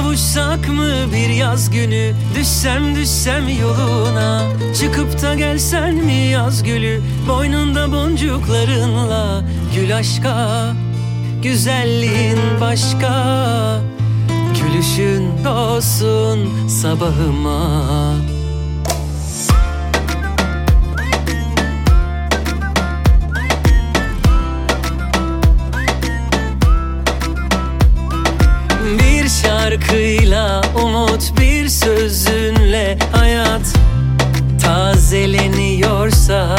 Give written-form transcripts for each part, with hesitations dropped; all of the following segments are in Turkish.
Kavuşsak mı bir yaz günü, düşsem yoluna, çıkıp da gelsen mi yaz gülü, boynunda boncuklarınla. Gül aşka, güzelliğin başka, gülüşün olsun sabahıma. Bir şarkıyla umut, bir sözünle hayat tazeleniyorsa,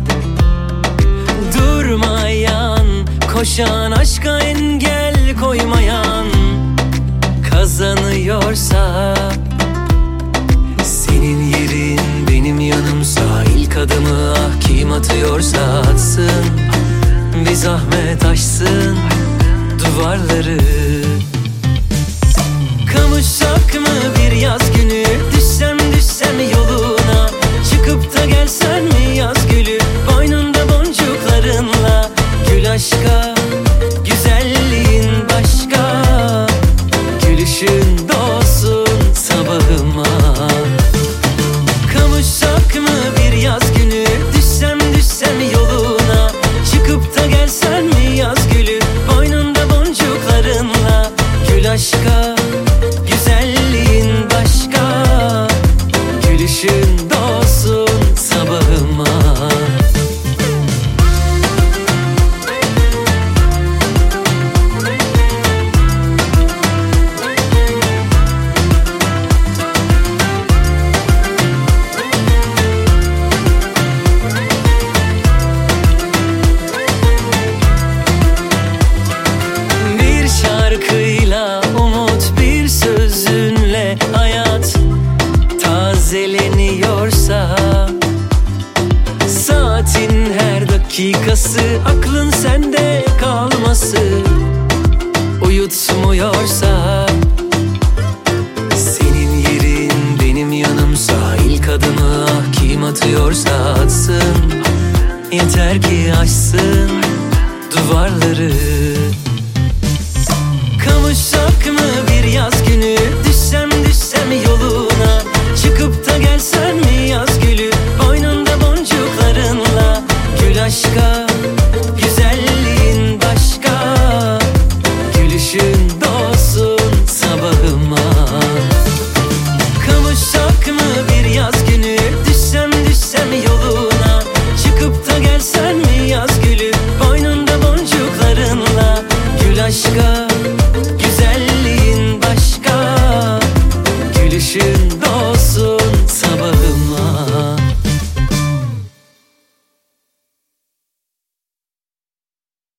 durmayan, koşan, aşka engel koymayan kazanıyorsa, senin yerin benim yanımsa, ilk adımı ah kim atıyorsa atsın, bir zahmet aşsın duvarları. Kavuşsak mı bir yaz günü, düşsem yoluna, çıkıp da gelsen mi yaz gülü, boynunda boncuklarınla. Gül aşka, güzelliğin başka, gülüşün dolsun sabahıma. Kavuşsak mı bir yaz günü, düşsem yoluna, çıkıp da gelsen mi yaz gülü, boynunda boncuklarınla. Gül aşka, güzelliğin başka, gülüşün dolsun sabahıma. Bir şarkıyla umut, bir sözünle hayat tazeleniyorsa, saatin her dakikası aklın sende kalması uyutmuyorsa, senin yerin benim yanımsa, ilk adımı ah kim atıyorsa atsın, yeter ki aşsın duvarları. Kavuşsak mı bir yaz günü, düşsem yoluna, çıkıp da gelsen mi yaz gülü, boynunda boncuklarınla. Gül aşka, güzelliğin başka, gülüşün dolsun sabahıma. Kavuşsak mı bir yaz günü, düşsem yoluna, çıkıp da gelsen mi yaz gülü, boynunda boncuklarınla. Gül aşka, güzelliğin başka, gülüşün